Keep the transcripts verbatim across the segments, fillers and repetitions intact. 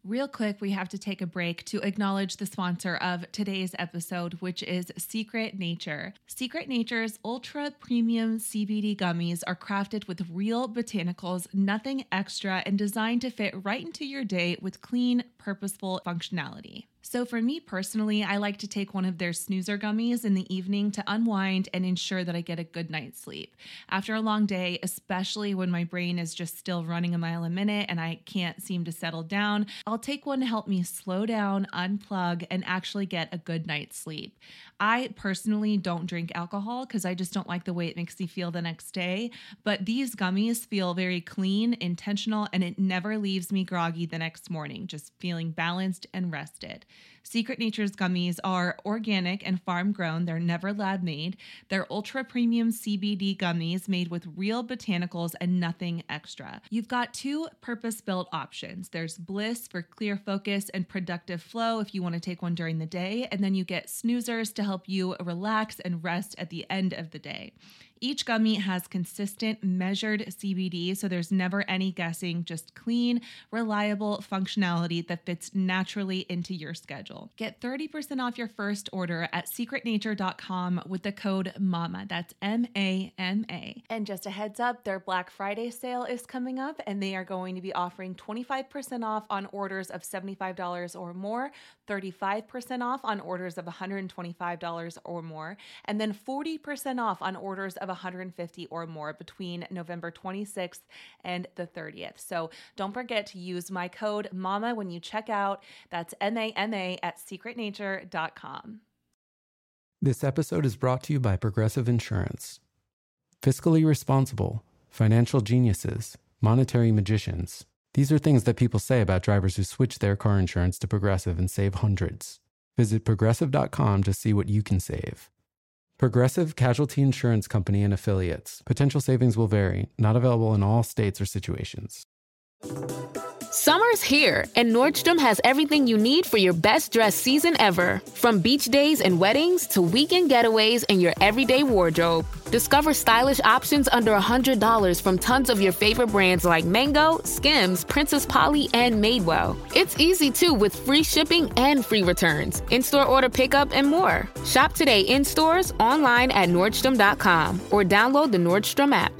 Real quick, we have to take a break to acknowledge the sponsor of today's episode, which is Secret Nature. Secret Nature's ultra premium C B D gummies are crafted with real botanicals, nothing extra, and designed to fit right into your day with clean, purposeful functionality. So for me personally, I like to take one of their snoozer gummies in the evening to unwind and ensure that I get a good night's sleep. After a long day, especially when my brain is just still running a mile a minute and I can't seem to settle down, I'll take one to help me slow down, unplug, and actually get a good night's sleep. I personally don't drink alcohol because I just don't like the way it makes me feel the next day, but these gummies feel very clean, intentional, and it never leaves me groggy the next morning, just feeling balanced and rested. Secret Nature's gummies are organic and farm grown. They're never lab made. They're ultra premium C B D gummies made with real botanicals and nothing extra. You've got two purpose-built options. There's Bliss for clear focus and productive flow if you want to take one during the day, and then you get snoozers to help you relax and rest at the end of the day. Each gummy has consistent, measured C B D, so there's never any guessing, just clean, reliable functionality that fits naturally into your schedule. Get thirty percent off your first order at secret nature dot com with the code MAMA. That's M A M A. And just a heads up, their Black Friday sale is coming up, and they are going to be offering twenty-five percent off on orders of seventy-five dollars or more, thirty-five percent off on orders of one hundred twenty-five dollars or more, and then forty percent off on orders of one hundred fifty dollars or more between November twenty-sixth and the thirtieth. So don't forget to use my code MAMA when you check out. That's M A M A at secret nature dot com. This episode is brought to you by Progressive Insurance. Fiscally responsible, financial geniuses, monetary magicians. These are things that people say about drivers who switch their car insurance to Progressive and save hundreds. Visit progressive dot com to see what you can save. Progressive Casualty Insurance Company and Affiliates. Potential savings will vary. Not available in all states or situations. Summer's here, and Nordstrom has everything you need for your best dress season ever. From beach days and weddings to weekend getaways and your everyday wardrobe. Discover stylish options under one hundred dollars from tons of your favorite brands like Mango, Skims, Princess Polly, and Madewell. It's easy, too, with free shipping and free returns, in-store order pickup, and more. Shop today in stores, online at nordstrom dot com, or download the Nordstrom app.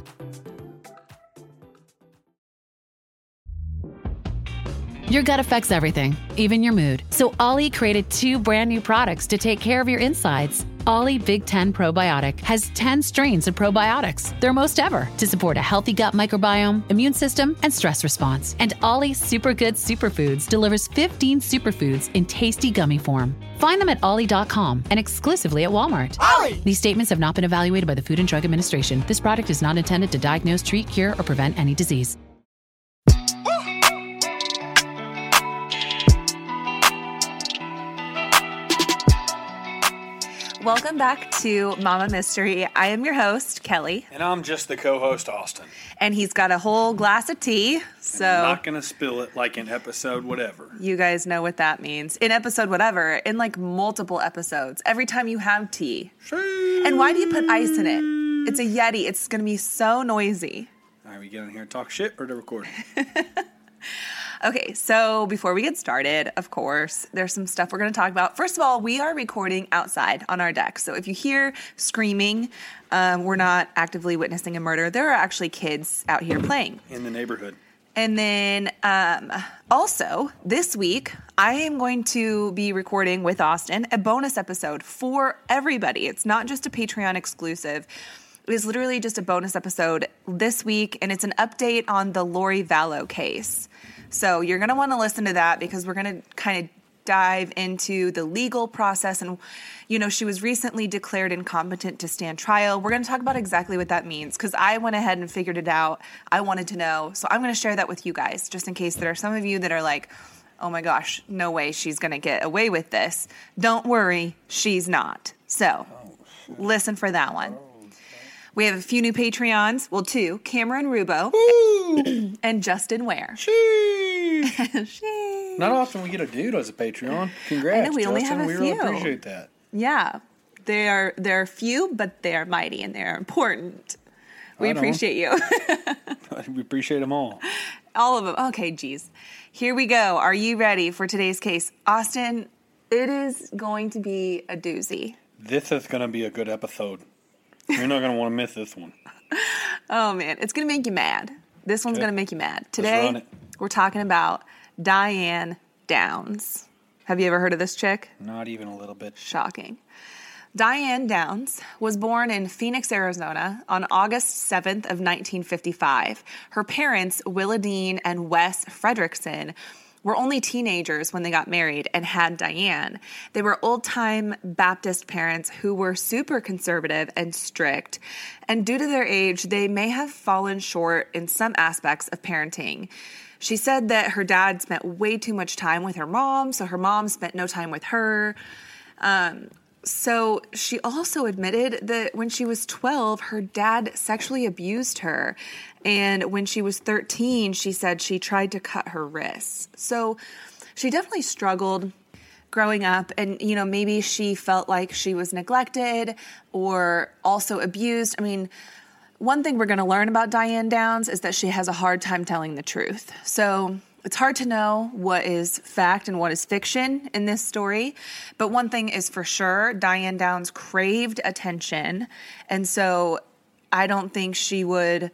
Your gut affects everything, even your mood. So Ollie created two brand new products to take care of your insides. Ollie Big Ten Probiotic has ten strains of probiotics, their most ever, to support a healthy gut microbiome, immune system, and stress response. And Ollie Super Good Superfoods delivers fifteen superfoods in tasty gummy form. Find them at ollie dot com and exclusively at Walmart. Ollie! These statements have not been evaluated by the Food and Drug Administration. This product is not intended to diagnose, treat, cure, or prevent any disease. Welcome back to Mama Mystery. I am your host, Kelly. And I'm just the co-host, Austin. And he's got a whole glass of tea, so... And I'm not going to spill it like in episode whatever. You guys know what that means. In episode whatever, in like multiple episodes, every time you have tea. Sheesh. And why do you put ice in it? It's a Yeti. It's going to be so noisy. All right, we get in here and talk shit or to record? Okay, so before we get started, of course, there's some stuff we're going to talk about. First of all, we are recording outside on our deck. So if you hear screaming, um, we're not actively witnessing a murder. There are actually kids out here playing. In the neighborhood. And then um, also, this week, I am going to be recording with Austin a bonus episode for everybody. It's not just a Patreon exclusive. It is literally just a bonus episode this week, and it's an update on the Lori Vallow case. So you're going to want to listen to that because we're going to kind of dive into the legal process. And, you know, she was recently declared incompetent to stand trial. We're going to talk about exactly what that means because I went ahead and figured it out. I wanted to know. So I'm going to share that with you guys just in case there are some of you that are like, oh my gosh, no way she's going to get away with this. Don't worry, she's not. So listen for that one. We have a few new Patreons. Well, two. Cameron Rubo and Justin Ware. Sheesh. Sheesh. Not often we get a dude as a Patreon. Congrats, I know, we Justin. only have a we few. really appreciate that. Yeah. They are they're few, but they are mighty and they are important. We Right appreciate on. you. We appreciate them all. All of them. Okay, geez. Here we go. Are you ready for today's case? Austin, it is going to be a doozy. This is going to be a good episode. You're not going to want to miss this one. Oh, man. It's going to make you mad. This one's Okay. going to make you mad. run Today, it. we're talking about Diane Downs. Have you ever heard of this chick? Not even a little bit. Shocking. Diane Downs was born in Phoenix, Arizona on August seventh of nineteen fifty-five. Her parents, Willadine and Wes Fredrickson, were only teenagers when they got married and had Diane. They were old-time Baptist parents who were super conservative and strict, and due to their age, they may have fallen short in some aspects of parenting. She said that her dad spent way too much time with her mom, so her mom spent no time with her. Um, so she also admitted that when she was twelve, her dad sexually abused her. And when she was thirteen, she said she tried to cut her wrists. So she definitely struggled growing up. And, you know, maybe she felt like she was neglected or also abused. I mean, one thing we're going to learn about Diane Downs is that she has a hard time telling the truth. So it's hard to know what is fact and what is fiction in this story. But one thing is for sure, Diane Downs craved attention. And so I don't think she would...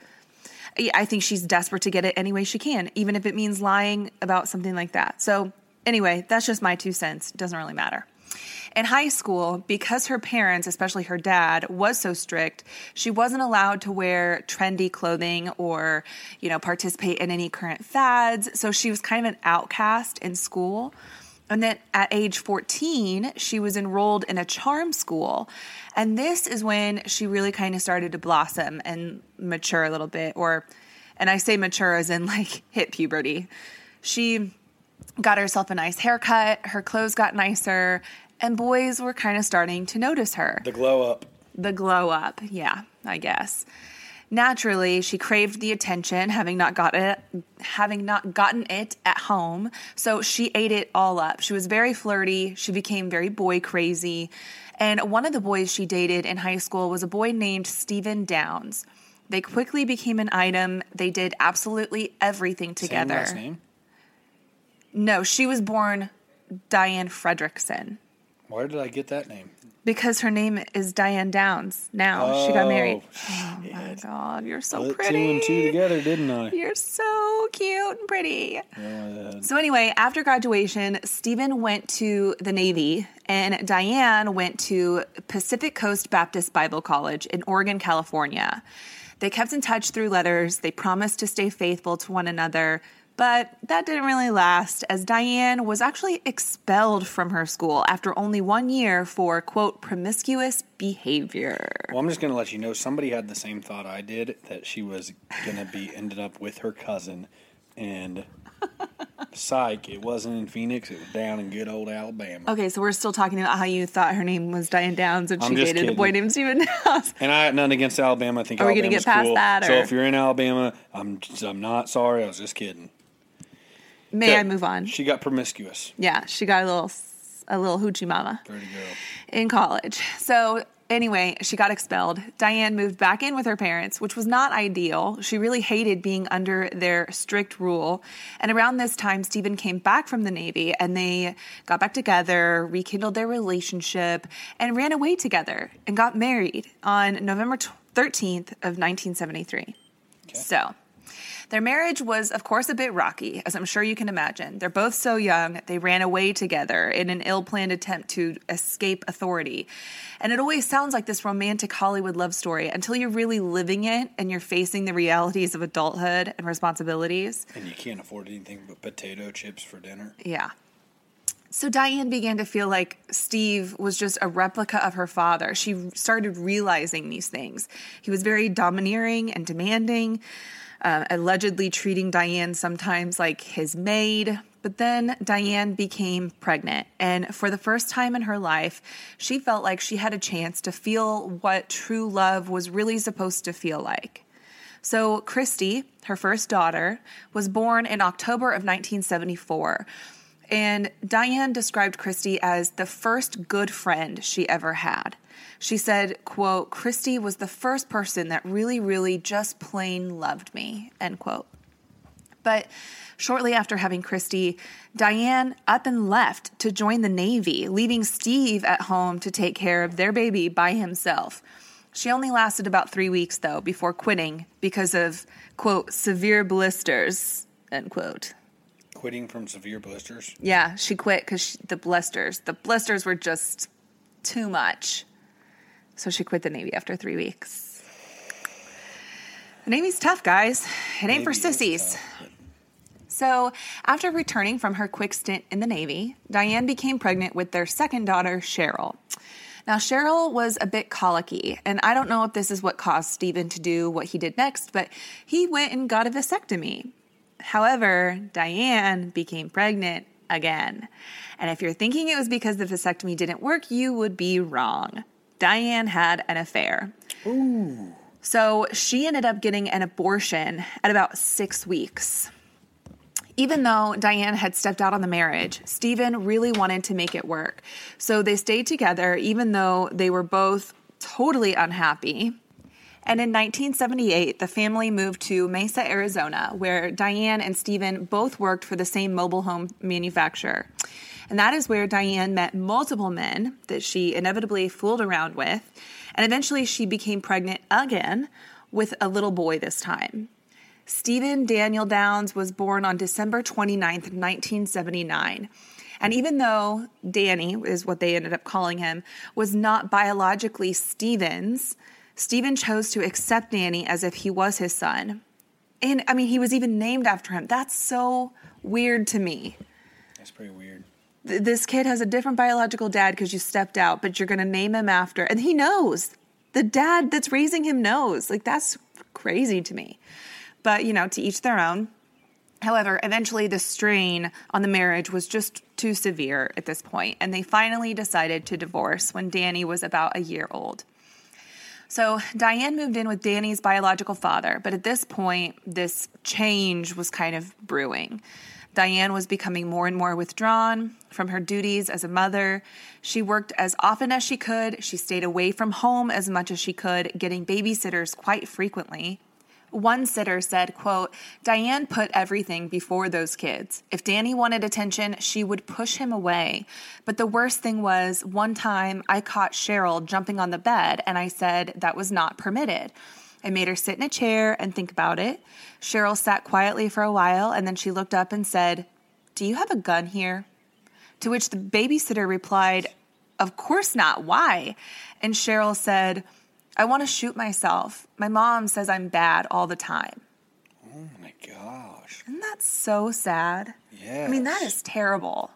I think she's desperate to get it any way she can, even if it means lying about something like that. So anyway, that's just my two cents. It doesn't really matter. In high school, because her parents, especially her dad, was so strict, she wasn't allowed to wear trendy clothing or, you know, participate in any current fads. So she was kind of an outcast in school. And then at age fourteen, she was enrolled in a charm school. And this is when she really kind of started to blossom and mature a little bit. Or, and I say mature as in like hit puberty. She got herself a nice haircut, her clothes got nicer, and boys were kind of starting to notice her. The glow up. The glow up, yeah, I guess. Naturally, she craved the attention, having not got it, having not gotten it at home, so she ate it all up. She was very flirty. She became very boy crazy, and one of the boys she dated in high school was a boy named Stephen Downs. They quickly became an item. They did absolutely everything together. Same last name? No, she was born Diane Fredrickson Where did I get that name? because her name is Diane Downs. Now she got married. Oh, Oh my shit. God, you're so Put pretty. two and two together, didn't I? You're so cute and pretty. Uh, So anyway, after graduation, Stephen went to the Navy and Diane went to Pacific Coast Baptist Bible College in Oregon, California. They kept in touch through letters. They promised to stay faithful to one another. But that didn't really last, as Diane was actually expelled from her school after only one year for, quote, promiscuous behavior. well, I'm just going to let you know, somebody had the same thought I did, that she was going to be ended up with her cousin. And psych, it wasn't in Phoenix, it was down in good old Alabama. Okay, so we're still talking about how you thought her name was Diane Downs and I'm she just dated a boy kidding. named Stephen Downs. And I had nothing against Alabama. I think Are we gonna Alabama's get past cool. that, So or- if you're in Alabama, I'm I'm not sorry. I was just kidding. May Okay. I move on? She got promiscuous. Yeah, she got a little a little hoochie mama Dirty girl. in college. So anyway, she got expelled. Diane moved back in with her parents, which was not ideal. She really hated being under their strict rule. And around this time, Stephen came back from the Navy and they got back together, rekindled their relationship, and ran away together and got married on November thirteenth of nineteen seventy-three. Okay. So their marriage was, of course, a bit rocky, as I'm sure you can imagine. They're both so young, they ran away together in an ill-planned attempt to escape authority. And it always sounds like this romantic Hollywood love story until you're really living it and you're facing the realities of adulthood and responsibilities. And you can't afford anything but potato chips for dinner. Yeah. So Diane began to feel like Steve was just a replica of her father. She started realizing these things. He was very domineering and demanding, uh, allegedly treating Diane sometimes like his maid. But then Diane became pregnant, and for the first time in her life, she felt like she had a chance to feel what true love was really supposed to feel like. So Christy, her first daughter, was born in October of nineteen seventy-four. And Diane described Christy as the first good friend she ever had. She said, quote, Christy was the first person that really, really just plain loved me, end quote. But shortly after having Christy, Diane up and left to join the Navy, leaving Steve at home to take care of their baby by himself. She only lasted about three weeks, though, before quitting because of, quote, severe blisters, end quote. Quitting from severe blisters? Yeah, she quit because the blisters. The blisters were just too much. So she quit the Navy after three weeks. The Navy's tough, guys. It ain't for sissies. So after returning from her quick stint in the Navy, Diane became pregnant with their second daughter, Cheryl. Now, Cheryl was a bit colicky, and I don't know if this is what caused Stephen to do what he did next, but he went and got a vasectomy. However, Diane became pregnant again. And if you're thinking it was because the vasectomy didn't work, you would be wrong. Diane had an affair. Ooh. So she ended up getting an abortion at about six weeks. Even though Diane had stepped out on the marriage, Stephen really wanted to make it work. So they stayed together even though they were both totally unhappy. And in nineteen seventy-eight, the family moved to Mesa, Arizona, where Diane and Stephen both worked for the same mobile home manufacturer. And that is where Diane met multiple men that she inevitably fooled around with. And eventually she became pregnant again with a little boy this time. Stephen Daniel Downs was born on December twenty-ninth, nineteen seventy-nine. And even though Danny, is what they ended up calling him, was not biologically Stephen's, Stephen chose to accept Danny as if he was his son. And, I mean, he was even named after him. That's so weird to me. That's pretty weird. Th- this kid has a different biological dad because you stepped out, but you're going to name him after. And he knows. The dad that's raising him knows. Like, that's crazy to me. But, you know, to each their own. However, eventually the strain on the marriage was just too severe at this point, and they finally decided to divorce when Danny was about a year old. So Diane moved in with Danny's biological father, but at this point, this change was kind of brewing. Diane was becoming more and more withdrawn from her duties as a mother. She worked as often as she could. She stayed away from home as much as she could, getting babysitters quite frequently. One sitter said, quote, Diane put everything before those kids. If Danny wanted attention, she would push him away. But the worst thing was, one time I caught Cheryl jumping on the bed, and I said that was not permitted. I made her sit in a chair and think about it. Cheryl sat quietly for a while, and then she looked up and said, do you have a gun here? To which the babysitter replied, of course not. Why? And Cheryl said, I want to shoot myself. My mom says I'm bad all the time. Oh, my gosh. Isn't that so sad? Yes. I mean, that is terrible.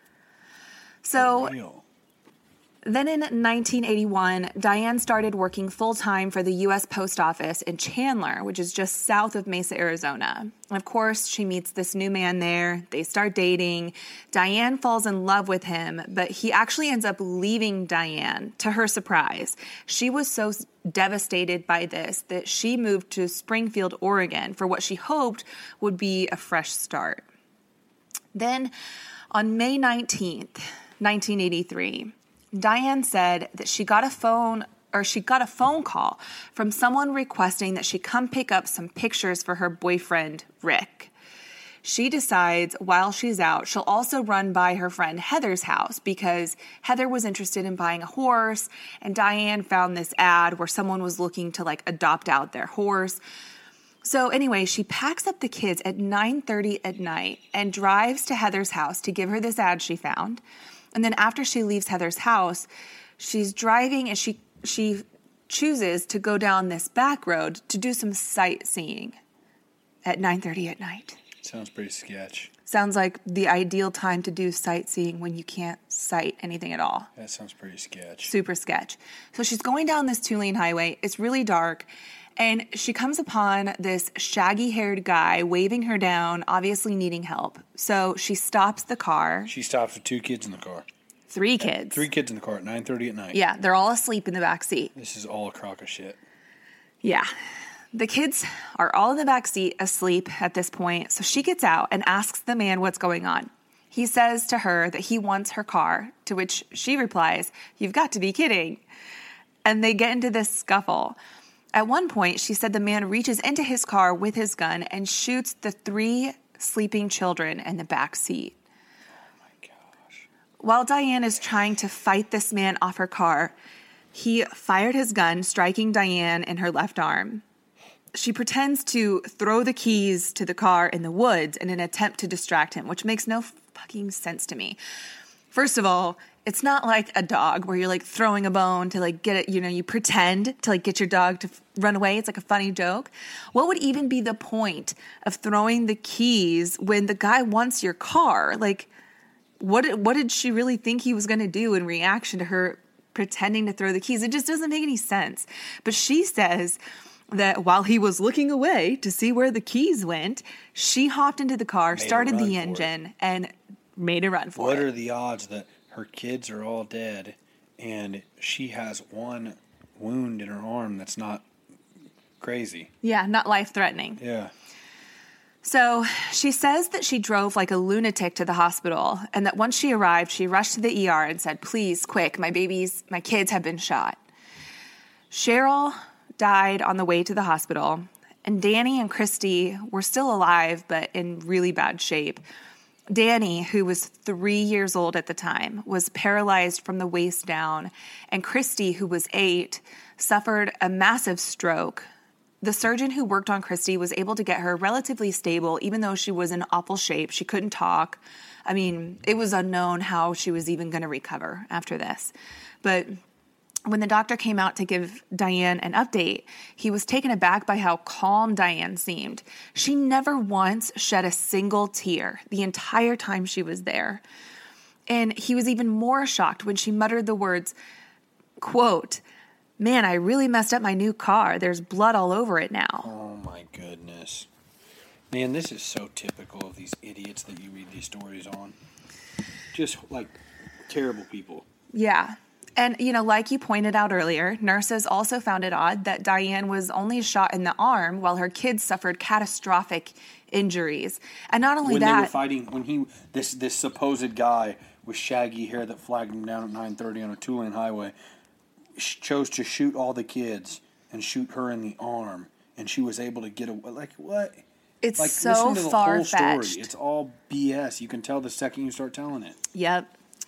So then in nineteen eighty-one, Diane started working full-time for the U S Post Office in Chandler, which is just south of Mesa, Arizona. And of course, she meets this new man there. They start dating. Diane falls in love with him, but he actually ends up leaving Diane, to her surprise. She was so devastated by this that she moved to Springfield, Oregon, for what she hoped would be a fresh start. Then on May nineteenth, nineteen eighty-three, Diane said that she got a phone or she got a phone call from someone requesting that she come pick up some pictures for her boyfriend, Rick. She decides while she's out, she'll also run by her friend Heather's house because Heather was interested in buying a horse, and Diane found this ad where someone was looking to like adopt out their horse. So anyway, she packs up the kids at nine thirty at night and drives to Heather's house to give her this ad she found. And then after she leaves Heather's house, she's driving and she she chooses to go down this back road to do some sightseeing at nine thirty at night. Sounds pretty sketch. Sounds like the ideal time to do sightseeing when you can't sight anything at all. That sounds pretty sketch. Super sketch. So she's going down this two-lane highway. It's really dark. And she comes upon this shaggy-haired guy waving her down, obviously needing help. So she stops the car. She stops with two kids in the car. Three kids. Three kids in the car at nine thirty at night. Yeah, they're all asleep in the back seat. This is all a crock of shit. Yeah. The kids are all in the back seat asleep at this point. So she gets out and asks the man what's going on. He says to her that he wants her car, to which she replies, "You've got to be kidding." And they get into this scuffle. At one point, she said the man reaches into his car with his gun and shoots the three sleeping children in the back seat. Oh my gosh. While Diane is trying to fight this man off her car, he fired his gun, striking Diane in her left arm. She pretends to throw the keys to the car in the woods in an attempt to distract him, which makes no fucking sense to me. First of all, it's not like a dog where you're like throwing a bone to like get it, you know, you pretend to like get your dog to f- run away. It's like a funny joke. What would even be the point of throwing the keys when the guy wants your car? Like, what, what did she really think he was going to do in reaction to her pretending to throw the keys? It just doesn't make any sense. But she says that while he was looking away to see where the keys went, she hopped into the car, Made started the it. engine, and made a run for What it. are the odds that her kids are all dead and she has one wound in her arm that's not crazy? Yeah, not life-threatening. Yeah. So she says that she drove like a lunatic to the hospital, and that once she arrived, she rushed to the E R and said, "Please, quick, my babies, my kids have been shot." Cheryl died on the way to the hospital, and Danny and Christy were still alive, but in really bad shape. Danny, who was three years old at the time, was paralyzed from the waist down, and Christy, who was eight, suffered a massive stroke. The surgeon who worked on Christy was able to get her relatively stable, even though she was in awful shape. She couldn't talk. I mean, it was unknown how she was even going to recover after this. But when the doctor came out to give Diane an update, he was taken aback by how calm Diane seemed. She never once shed a single tear the entire time she was there. And he was even more shocked when she muttered the words, quote, "Man, I really messed up my new car. There's blood all over it now." Oh my goodness. Man, this is so typical of these idiots that you read these stories on. Just like terrible people. Yeah. And, you know, like you pointed out earlier, nurses also found it odd that Diane was only shot in the arm while her kids suffered catastrophic injuries. And not only when that... they were fighting, when he, this, this supposed guy with shaggy hair that flagged him down at nine thirty on a two-lane highway chose to shoot all the kids and shoot her in the arm, and she was able to get away. Like, what? It's like, so listen to the whole far-fetched. story. It's all B S. You can tell the second you start telling it. Yep.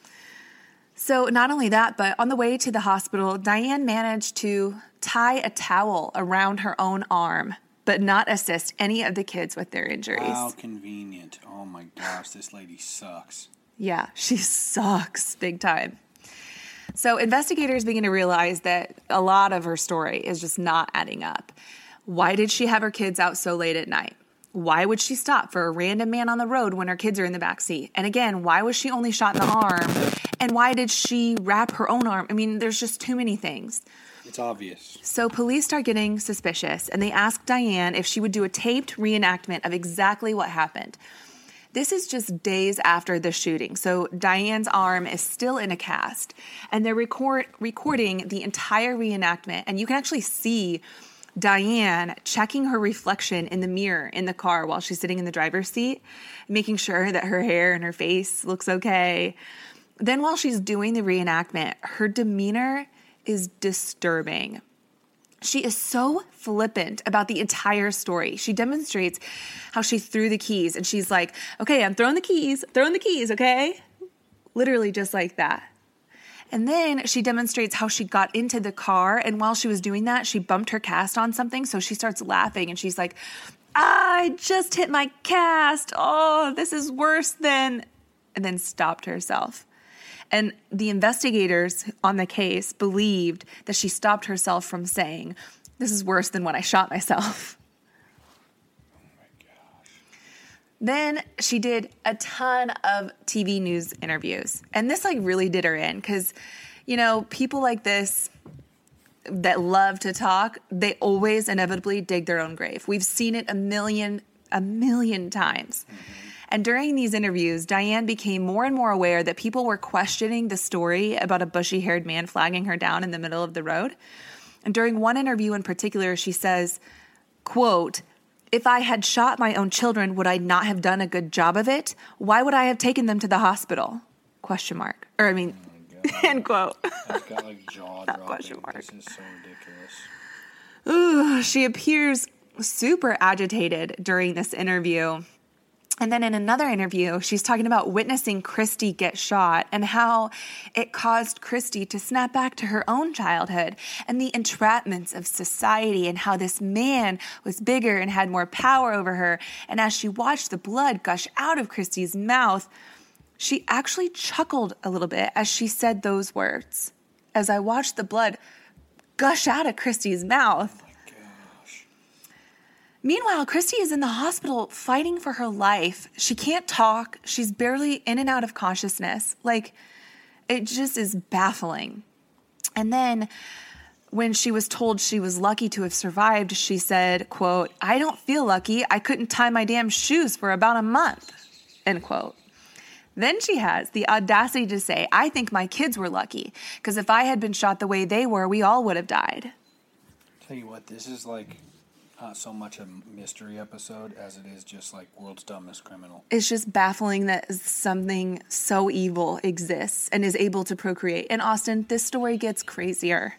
So not only that, but on the way to the hospital, Diane managed to tie a towel around her own arm, but not assist any of the kids with their injuries. How convenient. Oh my gosh, this lady sucks. Yeah, she sucks big time. So investigators begin to realize that a lot of her story is just not adding up. Why did she have her kids out so late at night? Why would she stop for a random man on the road when her kids are in the backseat? And again, why was she only shot in the arm? And why did she wrap her own arm? I mean, there's just too many things. It's obvious. So police start getting suspicious, and they ask Diane if she would do a taped reenactment of exactly what happened. This is just days after the shooting, so Diane's arm is still in a cast, and they're record- recording the entire reenactment, and you can actually see Diane checking her reflection in the mirror in the car while she's sitting in the driver's seat, making sure that her hair and her face looks okay. Then while she's doing the reenactment, her demeanor is disturbing. She is so flippant about the entire story. She demonstrates how she threw the keys, and she's like, "Okay, I'm throwing the keys, throwing the keys, okay?" Literally just like that. And then she demonstrates how she got into the car, and while she was doing that, she bumped her cast on something, so she starts laughing, and she's like, "I just hit my cast. Oh, this is worse than..." And then stopped herself. And the investigators on the case believed that she stopped herself from saying, "This is worse than when I shot myself." Oh my gosh. Then she did a ton of T V news interviews. And this like really did her in because, you know, people like this that love to talk, they always inevitably dig their own grave. We've seen it a million, a million times. Mm-hmm. And during these interviews, Diane became more and more aware that people were questioning the story about a bushy-haired man flagging her down in the middle of the road. And during one interview in particular, she says, quote, "If I had shot my own children, would I not have done a good job of it? Why would I have taken them to the hospital?" Question mark. Or I mean, oh end quote. I've got like jaw dropping. Question mark. This is so ridiculous. Ooh, she appears super agitated during this interview. And then in another interview, she's talking about witnessing Christy get shot and how it caused Christy to snap back to her own childhood and the entrapments of society and how this man was bigger and had more power over her. And as she watched the blood gush out of Christy's mouth, she actually chuckled a little bit as she said those words. As I watched the blood gush out of Christy's mouth. Meanwhile, Christy is in the hospital fighting for her life. She can't talk. She's barely in and out of consciousness. Like, it just is baffling. And then when she was told she was lucky to have survived, she said, quote, "I don't feel lucky. I couldn't tie my damn shoes for about a month," end quote. Then she has the audacity to say, "I think my kids were lucky because if I had been shot the way they were, we all would have died." Tell you what, this is like... not so much a mystery episode as it is just like world's dumbest criminal. It's just baffling that something so evil exists and is able to procreate. And Austin, this story gets crazier.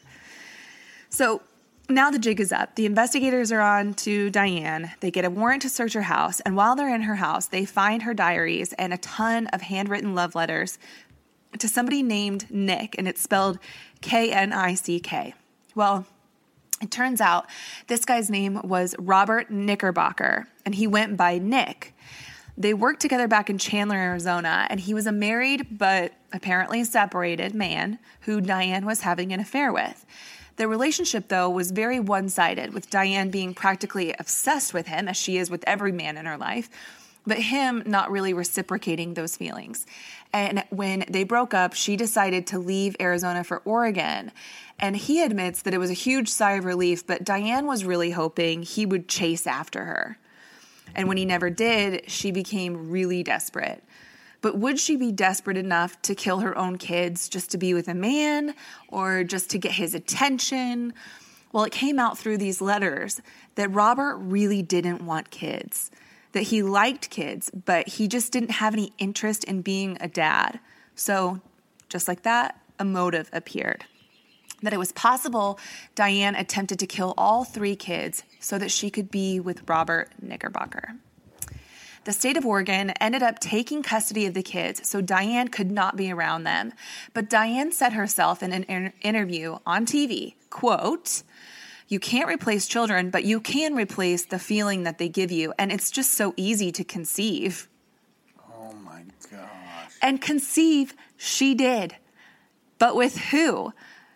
So now the jig is up. The investigators are on to Diane. They get a warrant to search her house. And while they're in her house, they find her diaries and a ton of handwritten love letters to somebody named Nick. And it's spelled K N I C K. Well, it turns out this guy's name was Robert Knickerbocker, and he went by Nick. They worked together back in Chandler, Arizona, and he was a married but apparently separated man who Diane was having an affair with. Their relationship, though, was very one-sided, with Diane being practically obsessed with him, as she is with every man in her life, but him not really reciprocating those feelings. And when they broke up, she decided to leave Arizona for Oregon. And he admits that it was a huge sigh of relief, but Diane was really hoping he would chase after her. And when he never did, she became really desperate. But would she be desperate enough to kill her own kids just to be with a man or just to get his attention? Well, it came out through these letters that Robert really didn't want kids, that he liked kids, but he just didn't have any interest in being a dad. So just like that, a motive appeared. That it was possible Diane attempted to kill all three kids so that she could be with Robert Knickerbocker. The state of Oregon ended up taking custody of the kids so Diane could not be around them. But Diane said herself in an inter- interview on T V, quote, "You can't replace children, but you can replace the feeling that they give you. And it's just so easy to conceive." Oh my gosh. And conceive she did. But with who?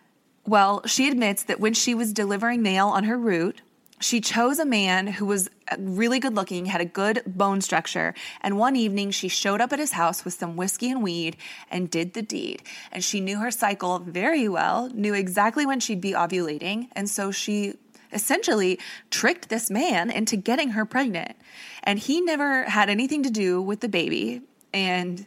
Well, she admits that when she was delivering mail on her route, she chose a man who was really good looking, had a good bone structure, and one evening she showed up at his house with some whiskey and weed and did the deed. And she knew her cycle very well, knew exactly when she'd be ovulating, and so she essentially tricked this man into getting her pregnant. And he never had anything to do with the baby, and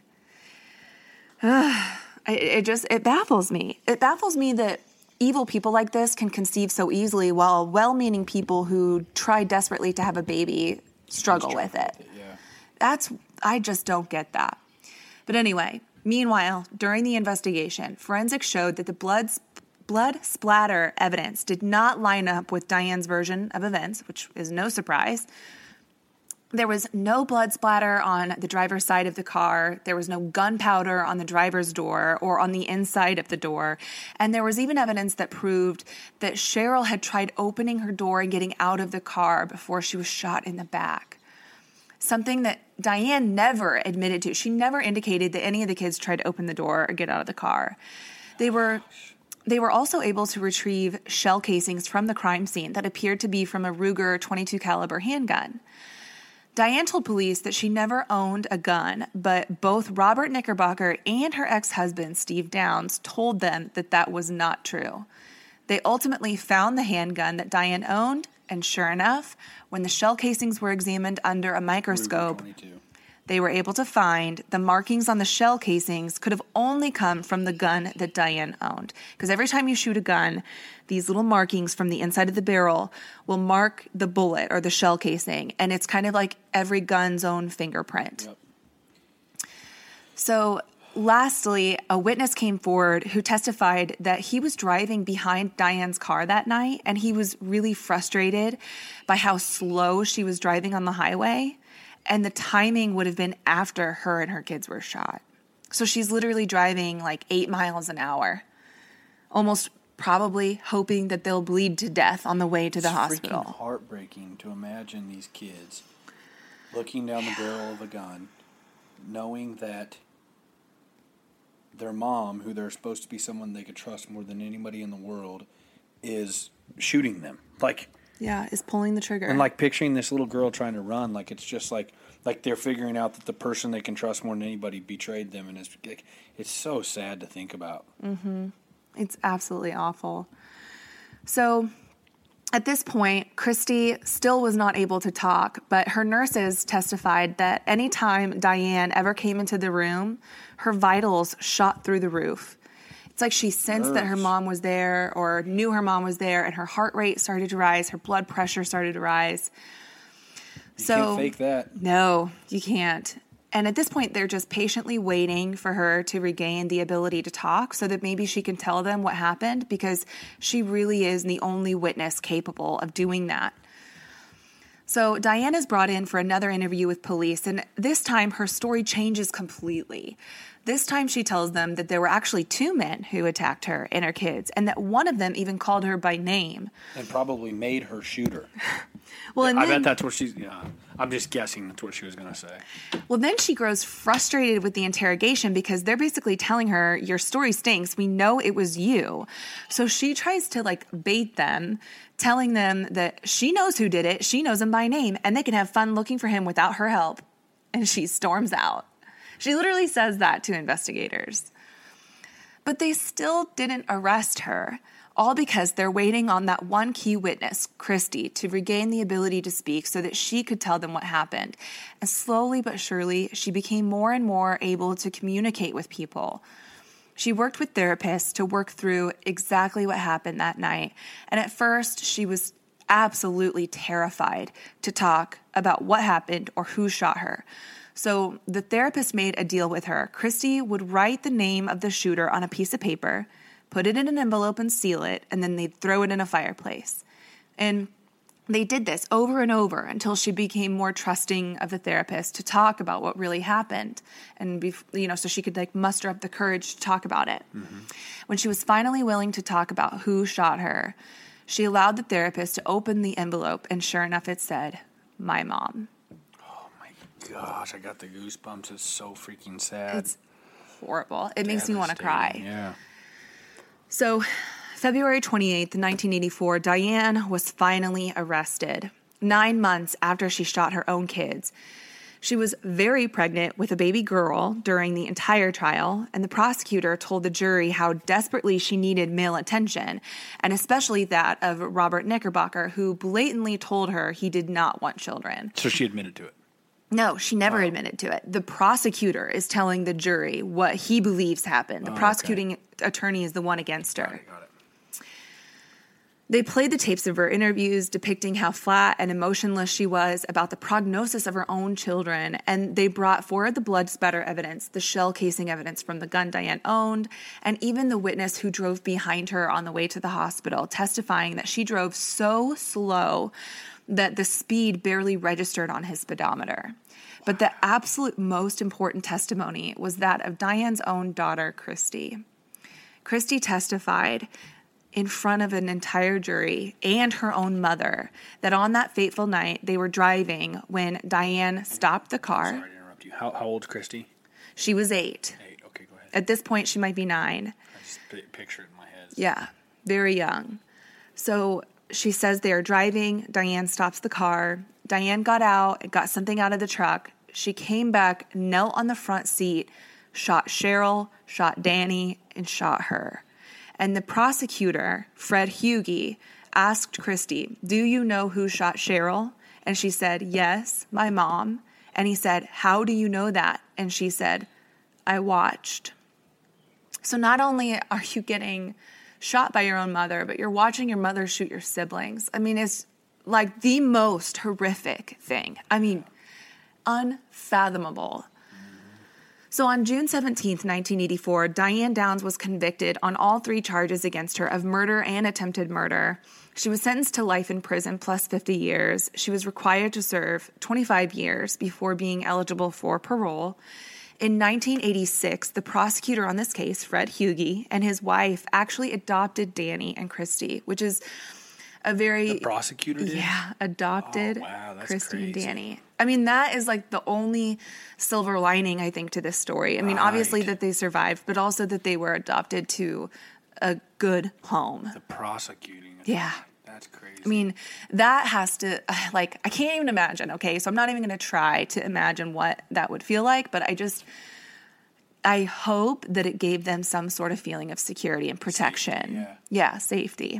uh, it, it just, it baffles me. It baffles me that evil people like this can conceive so easily while well-meaning people who try desperately to have a baby struggle with it. it yeah. That's, I just don't get that. But anyway, meanwhile, during the investigation, forensics showed that the blood, blood splatter evidence did not line up with Diane's version of events, which is no surprise. There was no blood splatter on the driver's side of the car. There was no gunpowder on the driver's door or on the inside of the door. And there was even evidence that proved that Cheryl had tried opening her door and getting out of the car before she was shot in the back. Something that Diane never admitted to. She never indicated that any of the kids tried to open the door or get out of the car. They were... They were also able to retrieve shell casings from the crime scene that appeared to be from a Ruger twenty-two caliber handgun. Diane told police that she never owned a gun, but both Robert Knickerbocker and her ex-husband, Steve Downs, told them that that was not true. They ultimately found the handgun that Diane owned, and sure enough, when the shell casings were examined under a microscope, they were able to find the markings on the shell casings could have only come from the gun that Diane owned. Because every time you shoot a gun, these little markings from the inside of the barrel will mark the bullet or the shell casing. And it's kind of like every gun's own fingerprint. Yep. So lastly, a witness came forward who testified that he was driving behind Diane's car that night, and he was really frustrated by how slow she was driving on the highway. And the timing would have been after her and her kids were shot. So she's literally driving like eight miles an hour, almost probably hoping that they'll bleed to death on the way to the it's hospital. It's freaking heartbreaking to imagine these kids looking down the barrel of a gun, knowing that their mom, who they're supposed to be someone they could trust more than anybody in the world, is shooting them. Like, yeah, is pulling the trigger. And like picturing this little girl trying to run, like it's just like like they're figuring out that the person they can trust more than anybody betrayed them, and it's like, it's so sad to think about. Mm-hmm. It's absolutely awful. So at this point, Christy still was not able to talk, but her nurses testified that anytime Diane ever came into the room, her vitals shot through the roof. It's like she sensed Nerves. that her mom was there or knew her mom was there, and her heart rate started to rise, her blood pressure started to rise. You so, can't fake that. No, you can't. And at this point, they're just patiently waiting for her to regain the ability to talk so that maybe she can tell them what happened, because she really is the only witness capable of doing that. So Diane is brought in for another interview with police, and this time her story changes completely. This time she tells them that there were actually two men who attacked her and her kids, and that one of them even called her by name. And probably made her shoot her. Well, and I then, bet that's what she's, yeah, I'm just guessing that's what she was going to say. Well, then she grows frustrated with the interrogation because they're basically telling her, your story stinks. We know it was you. So she tries to like bait them, telling them that she knows who did it. She knows him by name, and they can have fun looking for him without her help. And she storms out. She literally says that to investigators. But they still didn't arrest her, all because they're waiting on that one key witness, Christy, to regain the ability to speak so that she could tell them what happened. And slowly but surely, she became more and more able to communicate with people. She worked with therapists to work through exactly what happened that night. And at first, she was absolutely terrified to talk about what happened or who shot her. So the therapist made a deal with her. Christy would write the name of the shooter on a piece of paper, put it in an envelope and seal it, and then they'd throw it in a fireplace. And they did this over and over until she became more trusting of the therapist to talk about what really happened. And, be, you know, so she could like muster up the courage to talk about it. Mm-hmm. When she was finally willing to talk about who shot her, she allowed the therapist to open the envelope, and sure enough, it said, "My mom." Gosh, I got the goosebumps. It's so freaking sad. It's horrible. It makes me want to cry. Yeah. So, February twenty-eighth, nineteen eighty-four, Diane was finally arrested, nine months after she shot her own kids. She was very pregnant with a baby girl during the entire trial, and the prosecutor told the jury how desperately she needed male attention, and especially that of Robert Knickerbocker, who blatantly told her he did not want children. So she admitted to it. No, she never wow. admitted to it. The prosecutor is telling the jury what he believes happened. The oh, prosecuting okay. attorney is the one against her. Got it, got it. They played the tapes of her interviews depicting how flat and emotionless she was about the prognosis of her own children, and they brought forward the blood spatter evidence, the shell casing evidence from the gun Diane owned, and even the witness who drove behind her on the way to the hospital, testifying that she drove so slow that the speed barely registered on his speedometer. But the absolute most important testimony was that of Diane's own daughter, Christy. Christy testified in front of an entire jury and her own mother that on that fateful night they were driving when Diane stopped the car. Sorry to interrupt you. How, how old's Christy? She was eight. Eight. Okay, go ahead. At this point, she might be nine. I just picture it in my head. Yeah, very young. So she says they are driving. Diane stops the car. Diane got out and got something out of the truck. She came back, knelt on the front seat, shot Cheryl, shot Danny, and shot her. And the prosecutor, Fred Hughey, asked Christy, "Do you know who shot Cheryl?" And she said, "Yes, my mom." And he said, "How do you know that?" And she said, "I watched." So not only are you getting shot by your own mother, but you're watching your mother shoot your siblings. I mean, it's like the most horrific thing. I mean, unfathomable. So on June seventeenth, nineteen eighty-four, Diane Downs was convicted on all three charges against her of murder and attempted murder. She was sentenced to life in prison plus fifty years. She was required to serve twenty-five years before being eligible for parole. In nineteen eighty-six, the prosecutor on this case, Fred Hugie, and his wife actually adopted Danny and Christy, which is a very... The prosecutor did? Yeah, adopted oh, wow, that's Christy crazy. and Danny. I mean, that is like the only silver lining, I think, to this story. I mean, Right. obviously that they survived, but also that they were adopted to a good home. The prosecuting. Yeah. That's crazy. I mean, that has to, like, I can't even imagine, okay? So I'm not even going to try to imagine what that would feel like, but I just, I hope that it gave them some sort of feeling of security and protection. Safety, yeah. yeah, safety.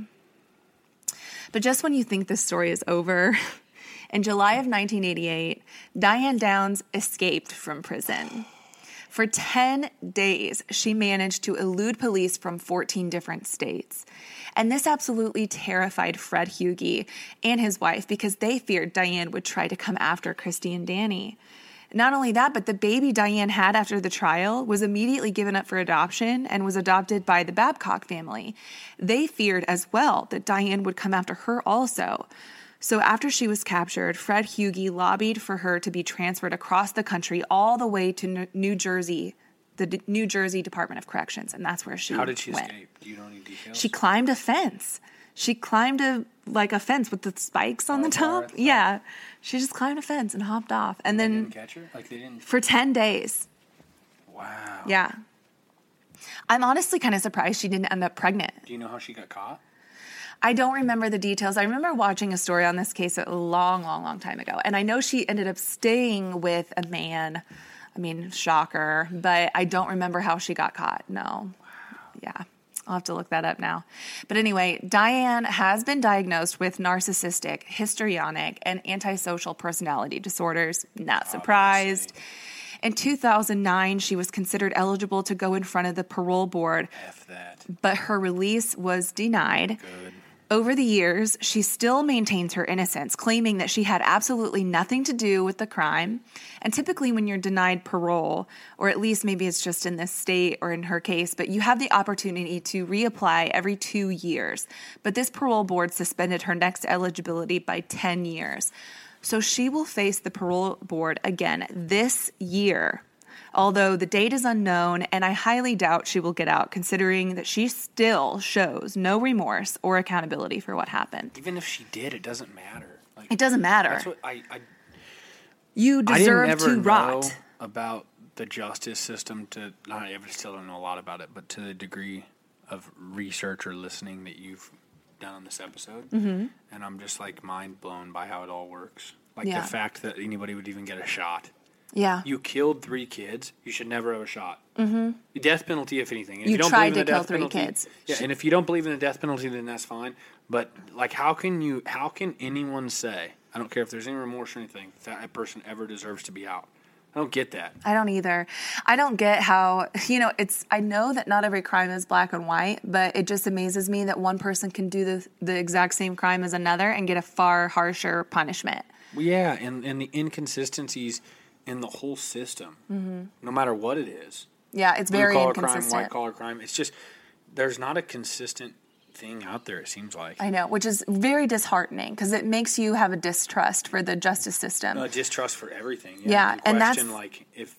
But just when you think this story is over, in July of nineteen eighty-eight, Diane Downs escaped from prison. For ten days, she managed to elude police from fourteen different states. And this absolutely terrified Fred Hugie and his wife because they feared Diane would try to come after Christy and Danny. Not only that, but the baby Diane had after the trial was immediately given up for adoption and was adopted by the Babcock family. They feared as well that Diane would come after her also. So after she was captured, Fred Hugie lobbied for her to be transferred across the country all the way to New Jersey, the D- New Jersey Department of Corrections, and that's where she went. How did she escape? Do you know any details? She climbed a fence. She climbed a like a fence with the spikes on the Barbed wire top. fence? Yeah. She just climbed a fence and hopped off. And They then didn't catch her? Like they didn't... for ten days. Wow. Yeah. I'm honestly kind of surprised she didn't end up pregnant. Do you know how she got caught? I don't remember the details. I remember watching a story on this case a long, long, long time ago. And I know she ended up staying with a man. I mean, shocker. But I don't remember how she got caught. No. Wow. Yeah. I'll have to look that up now. But anyway, Diane has been diagnosed with narcissistic, histrionic, and antisocial personality disorders. Not surprised. Obviously. In two thousand nine, she was considered eligible to go in front of the parole board, F that. but her release was denied. Good. Over the years, she still maintains her innocence, claiming that she had absolutely nothing to do with the crime. And typically when you're denied parole, or at least maybe it's just in this state or in her case, but you have the opportunity to reapply every two years. But this parole board suspended her next eligibility by ten years. So she will face the parole board again this year. Although the date is unknown, and I highly doubt she will get out, considering that she still shows no remorse or accountability for what happened. Even if she did, it doesn't matter. Like, It doesn't matter. That's what I... I You I deserve didn't to ever know rot. about the justice system to... I ever still don't know a lot about it, but to the degree of research or listening that you've done on this episode, mm-hmm. and I'm just like mind blown by how it all works. Like Yeah. the fact that anybody would even get a shot. Yeah. You killed three kids. You should never have a shot. Mm-hmm. The death penalty, if anything. And if You you don't tried believe in to the kill death three penalty, kids. Yeah, and if you don't believe in the death penalty, then that's fine. But like, how can you? How can anyone say? I don't care if there's any remorse or anything. That person ever deserves to be out. I don't get that. I don't either. I don't get how, you know, it's, I know that not every crime is black and white, but it just amazes me that one person can do the, the exact same crime as another and get a far harsher punishment. Well, yeah, and, and the inconsistencies in the whole system, mm-hmm. no matter what it is. Yeah, it's very Blue collar inconsistent. crime, white collar crime. It's just, there's not a consistent thing out there, it seems like. I know, which is very disheartening because it makes you have a distrust for the justice system. No, distrust for everything. Yeah, Yeah, you and question, that's- like, if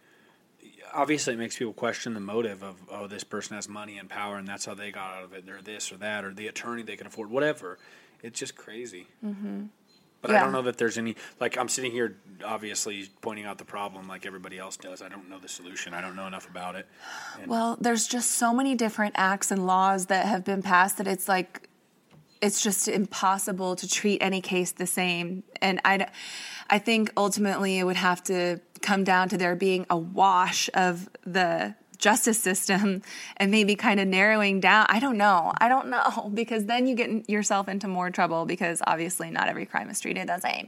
obviously it makes people question the motive of, oh, this person has money and power and that's how they got out of it. They're this or that, or the attorney they can afford, whatever. It's just crazy. Mm-hmm. But Yeah. I don't know that there's any, like, I'm sitting here obviously pointing out the problem like everybody else does. I don't know the solution. I don't know enough about it. And Well, there's just so many different acts and laws that have been passed that it's like, it's just impossible to treat any case the same. And I, I think ultimately it would have to come down to there being a wash of the justice system and maybe kind of narrowing down. I don't know. I don't know because then you get yourself into more trouble because obviously not every crime is treated the same.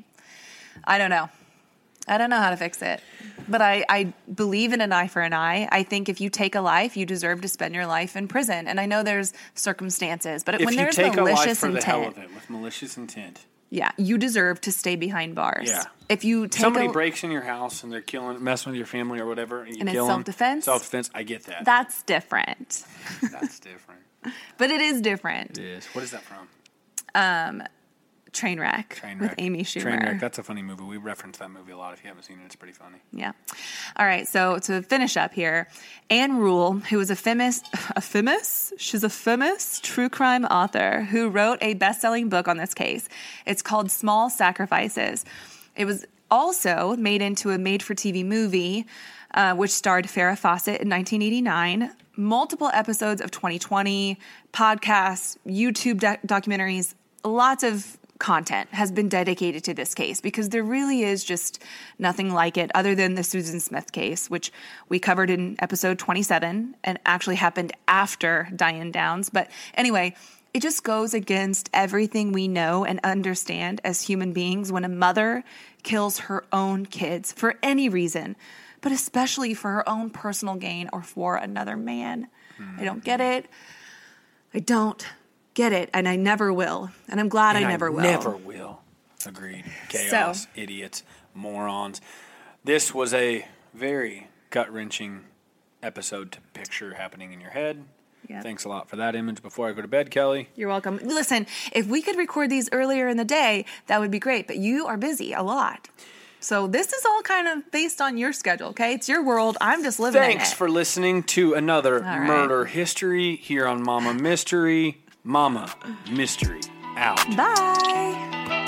I don't know. I don't know how to fix it. But I, I believe in an eye for an eye. I think if you take a life, you deserve to spend your life in prison. And I know there's circumstances, but if when you there's take a life malicious for the hell intent, of it with malicious intent, yeah, you deserve to stay behind bars. Yeah. If you take somebody a, breaks in your house and they're killing, messing with your family or whatever, and you And it's kill them. self-defense? Self-defense, I get that. that's different. That's different. But it is different. It is. What is that from? Um, Trainwreck, Trainwreck with Amy Schumer. Trainwreck, that's a funny movie. We reference that movie a lot. If you haven't seen it, it's pretty funny. Yeah. All right. So to finish up here, Anne Rule, who is a famous, a famous, she's a famous true crime author who wrote a best-selling book on this case. It's called Small Sacrifices. It was also made into a made-for-T V movie, uh, which starred Farrah Fawcett in nineteen eighty-nine. Multiple episodes of twenty twenty, podcasts, YouTube doc- documentaries, lots of content has been dedicated to this case because there really is just nothing like it other than the Susan Smith case, which we covered in episode twenty-seven and actually happened after Diane Downs. But anyway, it just goes against everything we know and understand as human beings when a mother kills her own kids for any reason, but especially for her own personal gain or for another man. Mm-hmm. I don't get it. I don't get it, and I never will. And I'm glad and I never I will. Never will. Agreed. Chaos, so. Idiots, morons. This was a very gut-wrenching episode to picture happening in your head. Yep. Thanks a lot for that image before I go to bed, Kelly. You're welcome. Listen, if we could record these earlier in the day, that would be great, but you are busy a lot. So this is all kind of based on your schedule, okay? It's your world. I'm just living in it. Thanks for listening to another right. Murder History here on Mama Mystery. Mama Mystery out. Bye.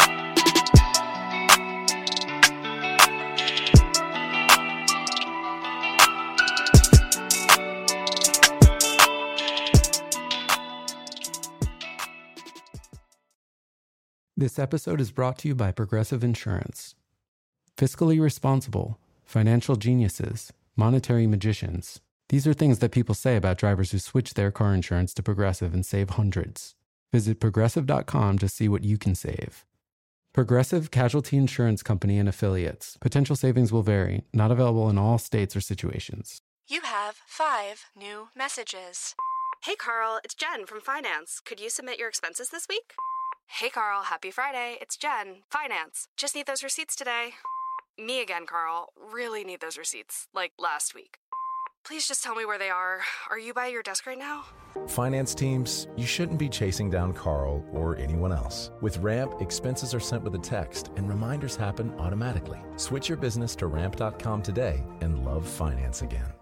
This episode is brought to you by Progressive Insurance. Fiscally responsible, financial geniuses, monetary magicians. These are things that people say about drivers who switch their car insurance to Progressive and save hundreds. Visit progressive dot com to see what you can save. Progressive Casualty Insurance Company and Affiliates. Potential savings will vary. Not available in all states or situations. You have five new messages. Hey, Carl, it's Jen from Finance. Could you submit your expenses this week? Hey, Carl, happy Friday. It's Jen, Finance. Just need those receipts today. Me again, Carl. Really need those receipts, like last week. Please just tell me where they are. Are you by your desk right now? Finance teams, you shouldn't be chasing down Carl or anyone else. With Ramp, expenses are sent with a text and reminders happen automatically. Switch your business to ramp dot com today and love finance again.